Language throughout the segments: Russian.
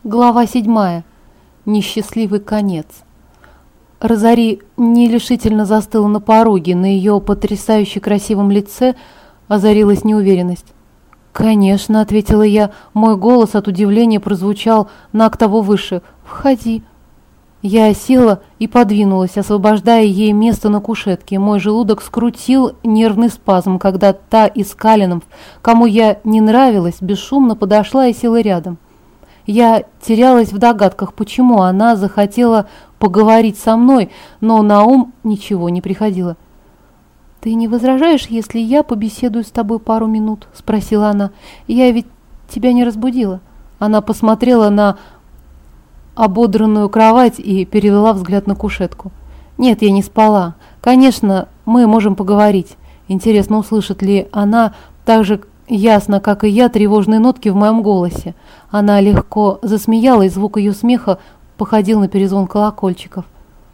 Глава 7. Несчастливый конец. Розари нерешительно застыла на пороге, на ее потрясающе красивом лице озарилась неуверенность. «Конечно», — ответила я, мой голос от удивления прозвучал на октаву выше. «Входи». Я села и подвинулась, освобождая ей место на кушетке. Мой желудок скрутил нервный спазм, когда та из Калинов, кому я не нравилась, бесшумно подошла и села рядом. Я терялась в догадках, почему она захотела поговорить со мной, но на ум ничего не приходило. «Ты не возражаешь, если я побеседую с тобой пару минут?» – спросила она. «Я ведь тебя не разбудила». Она посмотрела на ободранную кровать и перевела взгляд на кушетку. «Нет, я не спала. Конечно, мы можем поговорить. Интересно, услышит ли она так же ясно, как и я, тревожные нотки в моем голосе». Она легко засмеялась, звук ее смеха походил на перезвон колокольчиков.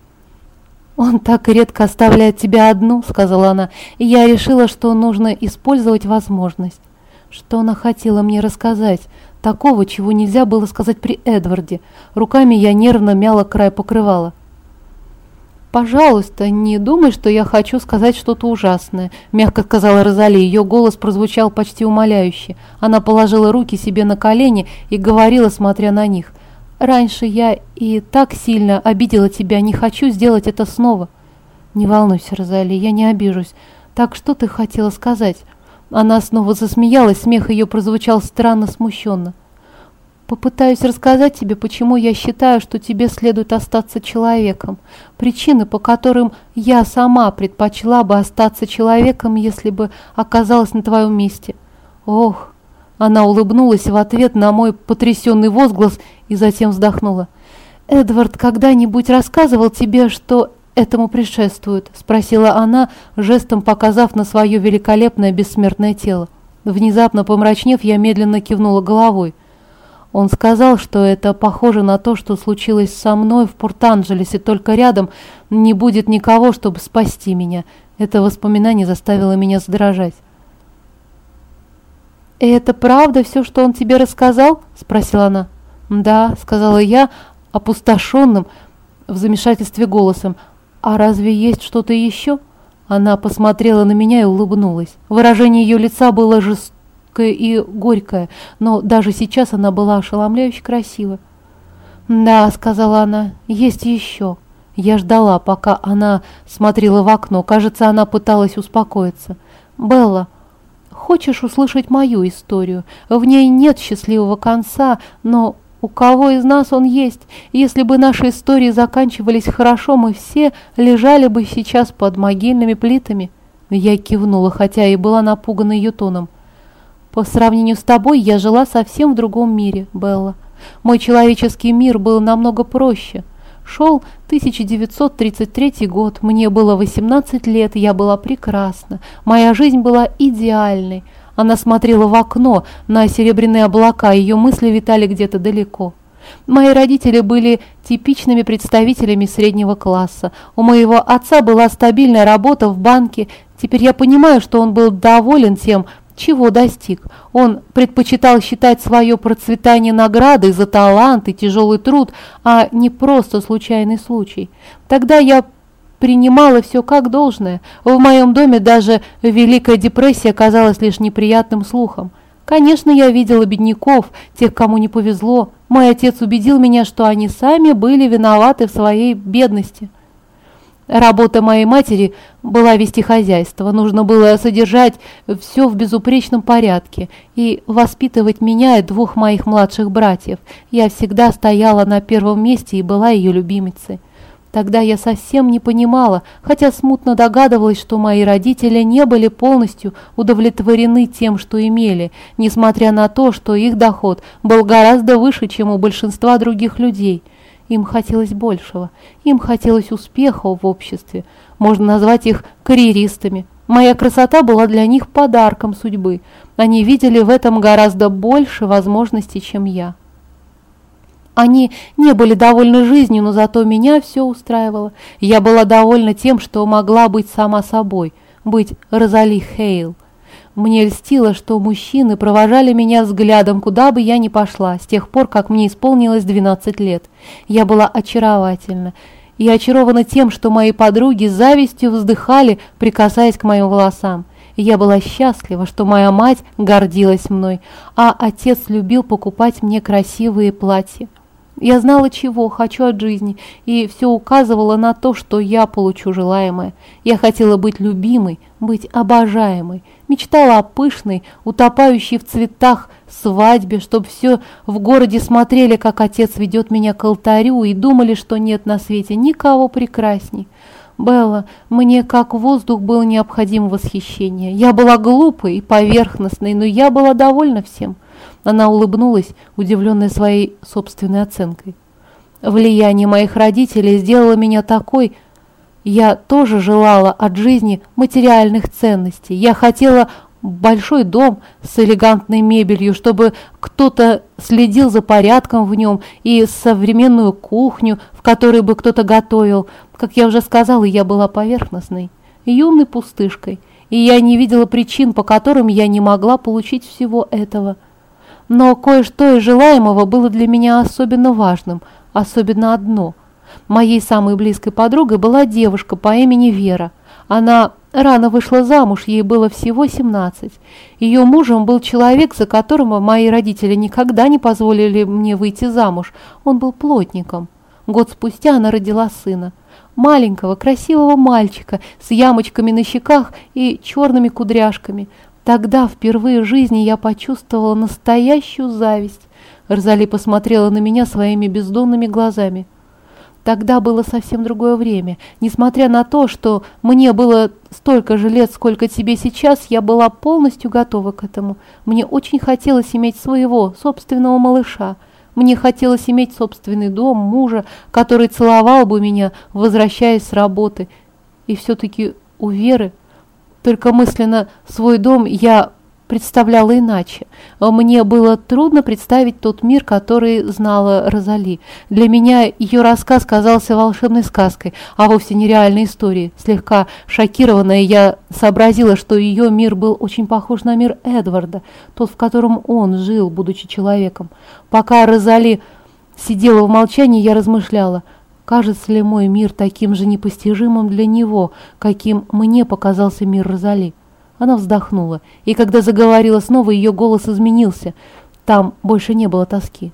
«Он так редко оставляет тебя одну», — сказала она, — «и я решила, что нужно использовать возможность». Что она хотела мне рассказать? Такого, чего нельзя было сказать при Эдварде. Руками я нервно мяла край покрывала. «Пожалуйста, не думай, что я хочу сказать что-то ужасное», — мягко сказала Розали. Ее голос прозвучал почти умоляюще. Она положила руки себе на колени и говорила, смотря на них. «Раньше я и так сильно обидела тебя, не хочу сделать это снова». «Не волнуйся, Розали, я не обижусь. Так что ты хотела сказать?» Она снова засмеялась, смех ее прозвучал странно смущенно. «Попытаюсь рассказать тебе, почему я считаю, что тебе следует остаться человеком. Причины, по которым я сама предпочла бы остаться человеком, если бы оказалась на твоем месте». «Ох!» Она улыбнулась в ответ на мой потрясенный возглас и затем вздохнула. «Эдвард когда-нибудь рассказывал тебе, что этому предшествует?» – спросила она, жестом показав на свое великолепное бессмертное тело. Внезапно помрачнев, я медленно кивнула головой. Он сказал, что это похоже на то, что случилось со мной в Порт-Анджелесе, только рядом не будет никого, чтобы спасти меня. Это воспоминание заставило меня задрожать. «И это правда все, что он тебе рассказал?» – спросила она. «Да», – сказала я, опустошенным в замешательстве голосом. «А разве есть что-то еще?» Она посмотрела на меня и улыбнулась. Выражение ее лица было жестокое и горькая, но даже сейчас она была ошеломляюще красива. «Да», — сказала она, — «есть еще». Я ждала, пока она смотрела в окно. Кажется, она пыталась успокоиться. «Белла, хочешь услышать мою историю? В ней нет счастливого конца, но у кого из нас он есть? Если бы наши истории заканчивались хорошо, мы все лежали бы сейчас под могильными плитами». Я кивнула, хотя и была напугана ее тоном. «По сравнению с тобой я жила совсем в другом мире, Белла. Мой человеческий мир был намного проще. Шел 1933 год, мне было 18 лет, я была прекрасна, моя жизнь была идеальной». Она смотрела в окно на серебряные облака, ее мысли витали где-то далеко. Мои родители были типичными представителями среднего класса. У моего отца была стабильная работа в банке. Теперь я понимаю, что он был доволен тем, чего достиг. Он предпочитал считать свое процветание наградой за талант и тяжелый труд, а не просто случайный случай. Тогда я принимала все как должное. В моем доме даже Великая депрессия казалась лишь неприятным слухом. Конечно, я видела бедняков, тех, кому не повезло. Мой отец убедил меня, что они сами были виноваты в своей бедности. Работа моей матери была вести хозяйство. Нужно было содержать все в безупречном порядке и воспитывать меня и двух моих младших братьев. Я всегда стояла на первом месте и была ее любимицей. Тогда я совсем не понимала, хотя смутно догадывалась, что мои родители не были полностью удовлетворены тем, что имели, несмотря на то, что их доход был гораздо выше, чем у большинства других людей. Им хотелось большего, им хотелось успеха в обществе, можно назвать их карьеристами. Моя красота была для них подарком судьбы, они видели в этом гораздо больше возможностей, чем я. Они не были довольны жизнью, но зато меня все устраивало. Я была довольна тем, что могла быть сама собой, быть Розали Хейл. Мне льстило, что мужчины провожали меня взглядом, куда бы я ни пошла, с тех пор, как мне исполнилось 12 лет. Я была очаровательна и очарована тем, что мои подруги с завистью вздыхали, прикасаясь к моим волосам. Я была счастлива, что моя мать гордилась мной, а отец любил покупать мне красивые платья. Я знала, чего хочу от жизни, и все указывало на то, что я получу желаемое. Я хотела быть любимой, быть обожаемой, мечтала о пышной, утопающей в цветах свадьбе, чтобы все в городе смотрели, как отец ведет меня к алтарю, и думали, что нет на свете никого прекрасней. Белла, мне как воздух было необходимо восхищение. Я была глупой и поверхностной, но я была довольна всем. Она улыбнулась, удивленная своей собственной оценкой. Влияние моих родителей сделало меня такой. Я тоже желала от жизни материальных ценностей. Я хотела большой дом с элегантной мебелью, чтобы кто-то следил за порядком в нем, и современную кухню, в которой бы кто-то готовил. Как я уже сказала, я была поверхностной, юной пустышкой, и я не видела причин, по которым я не могла получить всего этого. Но кое-что из желаемого было для меня особенно важным, особенно одно. Моей самой близкой подругой была девушка по имени Вера. Она рано вышла замуж, ей было всего 17. Ее мужем был человек, за которого мои родители никогда не позволили мне выйти замуж. Он был плотником. Год спустя она родила сына. Маленького, красивого мальчика с ямочками на щеках и черными кудряшками. Тогда впервые в жизни я почувствовала настоящую зависть. Розали посмотрела на меня своими бездонными глазами. Тогда было совсем другое время. Несмотря на то, что мне было столько же лет, сколько тебе сейчас, я была полностью готова к этому. Мне очень хотелось иметь своего, собственного малыша. Мне хотелось иметь собственный дом, мужа, который целовал бы меня, возвращаясь с работы. И все-таки у Веры, только мысленно свой дом я представляла иначе. Мне было трудно представить тот мир, который знала Розали. Для меня ее рассказ казался волшебной сказкой, а вовсе не реальной историей. Слегка шокированная, я сообразила, что ее мир был очень похож на мир Эдварда, тот, в котором он жил, будучи человеком. Пока Розали сидела в молчании, я размышляла, кажется ли мой мир таким же непостижимым для него, каким мне показался мир Розали. Она вздохнула, и когда заговорила снова, ее голос изменился. Там больше не было тоски.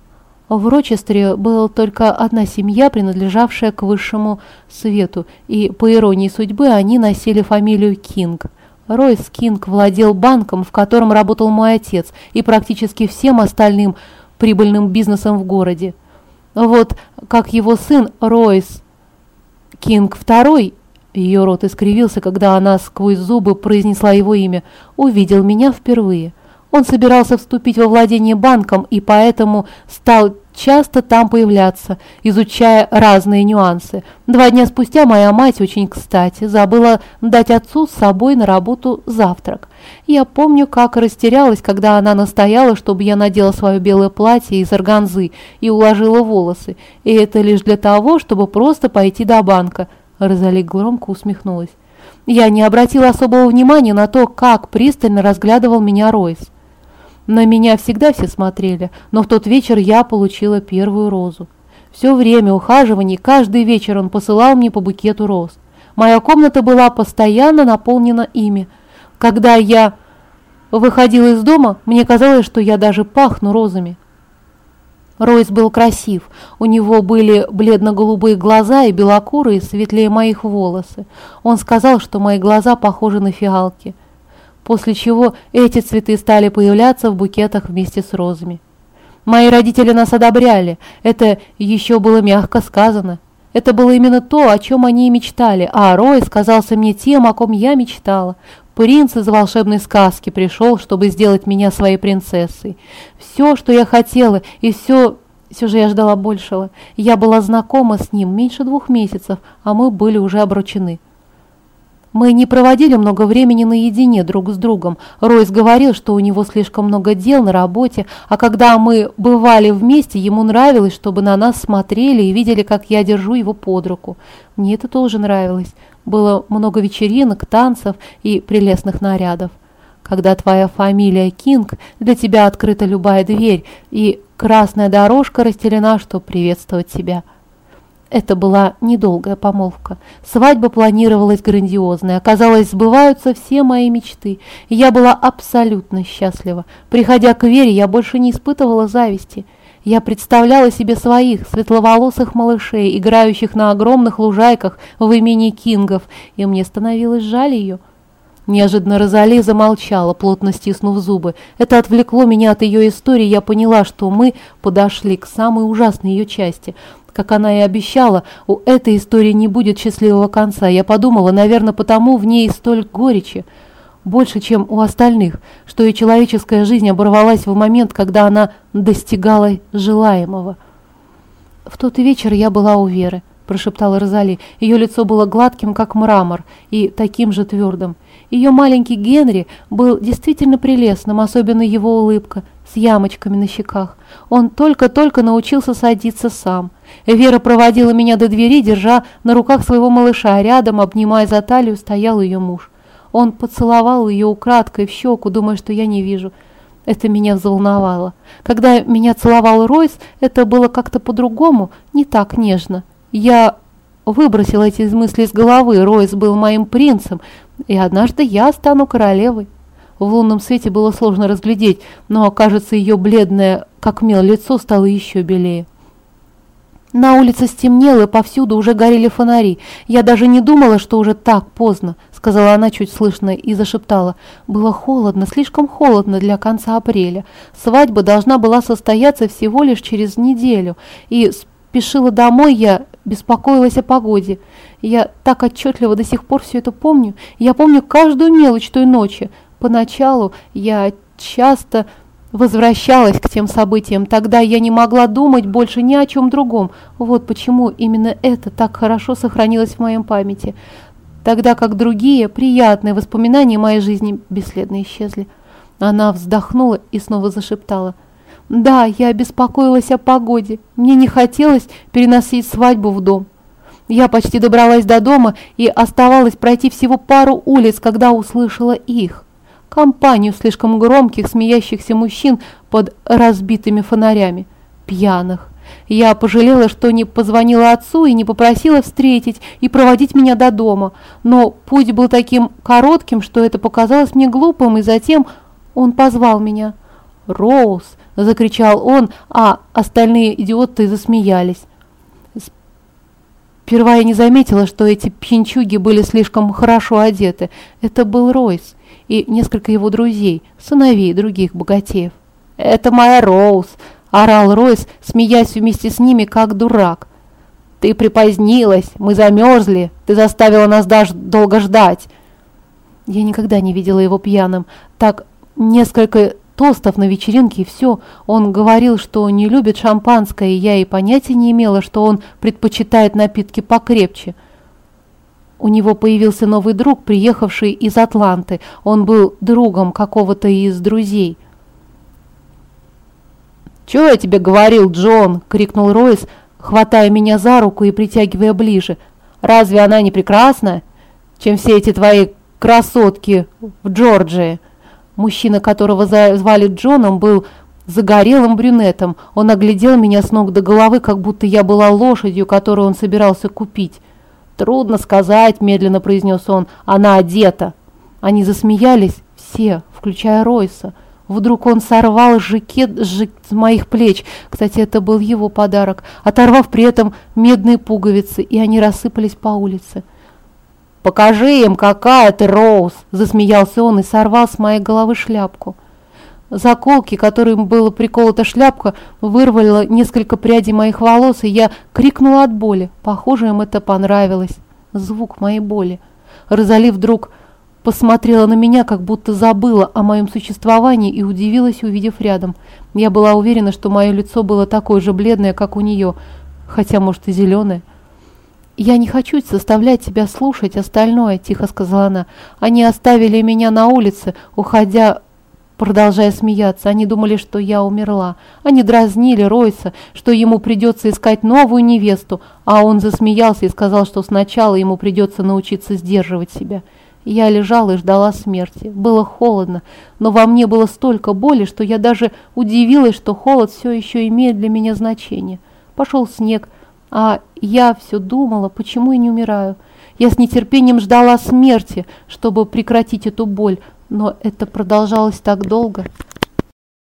В Рочестере была только одна семья, принадлежавшая к высшему свету, и, по иронии судьбы, они носили фамилию Кинг. Ройс Кинг владел банком, в котором работал мой отец, и практически всем остальным прибыльным бизнесом в городе. Вот как его сын Ройс Кинг II, ее рот искривился, когда она сквозь зубы произнесла его имя, увидел меня впервые. Он собирался вступить во владение банком и поэтому стал часто там появляться, изучая разные нюансы. 2 дня спустя моя мать очень кстати забыла дать отцу с собой на работу завтрак. Я помню, как растерялась, когда она настояла, чтобы я надела свое белое платье из органзы и уложила волосы. И это лишь для того, чтобы просто пойти до банка. Розали громко усмехнулась. Я не обратила особого внимания на то, как пристально разглядывал меня Ройс. На меня всегда все смотрели, но в тот вечер я получила первую розу. Все время ухаживаний, каждый вечер он посылал мне по букету роз. Моя комната была постоянно наполнена ими. Когда я выходила из дома, мне казалось, что я даже пахну розами. Ройс был красив, у него были бледно-голубые глаза и белокурые, светлее моих волосы. Он сказал, что мои глаза похожи на фиалки, после чего эти цветы стали появляться в букетах вместе с розами. Мои родители нас одобряли, это еще было мягко сказано. Это было именно то, о чем они и мечтали, а Ройс казался мне тем, о ком я мечтала. Принц из волшебной сказки пришел, чтобы сделать меня своей принцессой. Все, что я хотела, и все же я ждала большего. Я была знакома с ним меньше 2 месяцев, а мы были уже обручены. Мы не проводили много времени наедине друг с другом. Ройс говорил, что у него слишком много дел на работе, а когда мы бывали вместе, ему нравилось, чтобы на нас смотрели и видели, как я держу его под руку. Мне это тоже нравилось. Было много вечеринок, танцев и прелестных нарядов. Когда твоя фамилия Кинг, для тебя открыта любая дверь, и красная дорожка расстелена, чтобы приветствовать тебя». Это была недолгая помолвка. Свадьба планировалась грандиозная. Оказалось, сбываются все мои мечты. И я была абсолютно счастлива. Приходя к Вере, я больше не испытывала зависти. Я представляла себе своих светловолосых малышей, играющих на огромных лужайках в имени Кингов, и мне становилось жаль ее. Неожиданно Розали замолчала, плотно стиснув зубы. Это отвлекло меня от ее истории. Я поняла, что мы подошли к самой ужасной ее части. Как она и обещала, у этой истории не будет счастливого конца. Я подумала, наверное, потому в ней столь горечи, больше, чем у остальных, что и человеческая жизнь оборвалась в момент, когда она достигала желаемого. «В тот вечер я была у Веры», – прошептала Розали. Ее лицо было гладким, как мрамор, и таким же твердым. Ее маленький Генри был действительно прелестным, особенно его улыбка с ямочками на щеках. Он только-только научился садиться сам. Вера проводила меня до двери, держа на руках своего малыша, а рядом, обнимая за талию, стоял ее муж. Он поцеловал ее украдкой в щеку, думая, что я не вижу. Это меня взволновало. Когда меня целовал Ройс, это было как-то по-другому, не так нежно. Я выбросила эти мысли из головы. Ройс был моим принцем, и однажды я стану королевой. В лунном свете было сложно разглядеть, но, кажется, ее бледное, как мел, лицо стало еще белее. На улице стемнело, и повсюду уже горели фонари. «Я даже не думала, что уже так поздно», — сказала она чуть слышно и зашептала. «Было холодно, слишком холодно для конца апреля. Свадьба должна была состояться всего лишь через неделю, и спешила домой я, беспокоилась о погоде. Я так отчетливо до сих пор все это помню. Я помню каждую мелочь той ночи. Поначалу я часто возвращалась к тем событиям. Тогда я не могла думать больше ни о чем другом. Вот почему именно это так хорошо сохранилось в моей памяти. Тогда как другие приятные воспоминания моей жизни бесследно исчезли». Она вздохнула и снова зашептала. «Да, я беспокоилась о погоде. Мне не хотелось переносить свадьбу в дом. Я почти добралась до дома и оставалось пройти всего пару улиц, когда услышала их. Компанию слишком громких, смеящихся мужчин под разбитыми фонарями. Пьяных. Я пожалела, что не позвонила отцу и не попросила встретить и проводить меня до дома. Но путь был таким коротким, что это показалось мне глупым, и затем он позвал меня. «Роуз!» – закричал он, а остальные идиоты засмеялись. Сперва я не заметила, что эти пьянчуги были слишком хорошо одеты. Это был Ройс и несколько его друзей, сыновей других богатеев. «Это моя Роуз!» – орал Ройс, смеясь вместе с ними, как дурак. «Ты припозднилась, мы замерзли, ты заставила нас даже долго ждать!» Я никогда не видела его пьяным. Так несколько тостов на вечеринке, и все. Он говорил, что не любит шампанское, и я и понятия не имела, что он предпочитает напитки покрепче. У него появился новый друг, приехавший из Атланты. Он был другом какого-то из друзей. «Чего я тебе говорил, Джон?» – крикнул Ройс, хватая меня за руку и притягивая ближе. «Разве она не прекрасна, чем все эти твои красотки в Джорджии?» Мужчина, которого звали Джоном, был загорелым брюнетом. Он оглядел меня с ног до головы, как будто я была лошадью, которую он собирался купить. «Трудно сказать», – медленно произнес он, – «она одета». Они засмеялись все, включая Ройса. Вдруг он сорвал жакет с моих плеч. Кстати, это был его подарок, оторвав при этом медные пуговицы, и они рассыпались по улице. «Покажи им, какая ты, Роуз!» – засмеялся он и сорвал с моей головы шляпку. Заколки, которым была приколота шляпка, вырвало несколько прядей моих волос, и я крикнула от боли. Похоже, им это понравилось. Звук моей боли. Розали вдруг посмотрела на меня, как будто забыла о моем существовании, и удивилась, увидев рядом. Я была уверена, что мое лицо было такое же бледное, как у нее, хотя, может, и зеленое. «Я не хочу заставлять тебя слушать остальное», – тихо сказала она. «Они оставили меня на улице, уходя, продолжая смеяться. Они думали, что я умерла. Они дразнили Ройса, что ему придется искать новую невесту, а он засмеялся и сказал, что сначала ему придется научиться сдерживать себя. Я лежала и ждала смерти. Было холодно, но во мне было столько боли, что я даже удивилась, что холод все еще имеет для меня значение. Пошел снег, а я все думала, почему я не умираю. Я с нетерпением ждала смерти, чтобы прекратить эту боль, но это продолжалось так долго.